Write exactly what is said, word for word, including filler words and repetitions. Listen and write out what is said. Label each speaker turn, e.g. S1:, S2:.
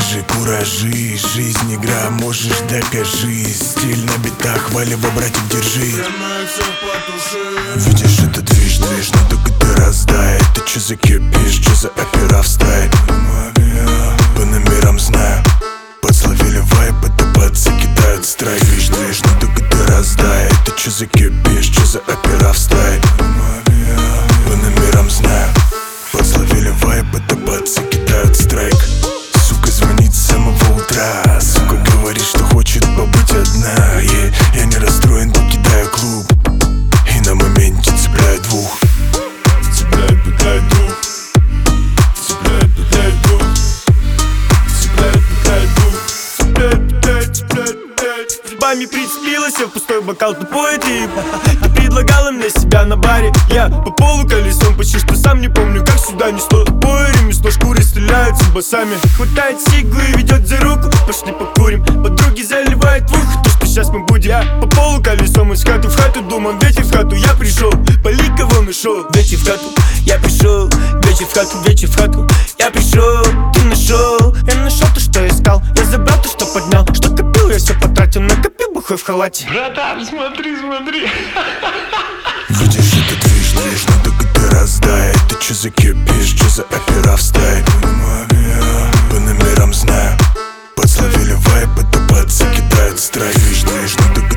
S1: лыжи, куражи, жизнь игра, можешь докажи. Стиль на битах, валево, братик, держи. Видишь, это движ, движ, но только ты раздай. Ты чё закипишь, чё за опера в стае? По номерам знаю, подсловили вайп, это пацы кидают страйк. Движ, движ, но только ты раздай. Ты чё закипишь, чё за опера в стае? По номерам знаю, подсловили вайп, это пацы кидают страйк. Сука звонит с самого утра, сука говорит, что хочет побыть одна. yeah. Я не расстроен, покидаю клуб и на моменте цепляю двух. Цепляет, пытает двух. Цепляет, пытает двух. Цепляет, пытает двух.
S2: Цепляет, пытает, цепляет, пытает. Зубами прицепилась я в пустой бокал тупой тип. Ты предлагала мне себя на баре. Я по полу колесом, почти что сам не помню, как сюда несло. Тупое ремесло, шкуры стреляют с басами. Хватает сиглу и ведет за руку. Пошли покурим, подруги заливают в ухо то, что сейчас мы будем. Я по полу колесом из хаты в хату, думал, вечер в хату я пришел. Поли кого нашел, вечер в хату я пришел. Вечер в хату, вечер в хату я пришел. Ты нашел, я нашел то, что искал. Я забрал то, что поднял, что копил, я все потратил. Накопил бухой в халате.
S3: Братан, смотри, смотри.
S1: Видишь, это движ, движ, но только ты раздай. Ты чё закипишь, чё за опера в стае? По номерам знаю, подсловили вайп, это пацы кидают страйк. Движ, движ, но только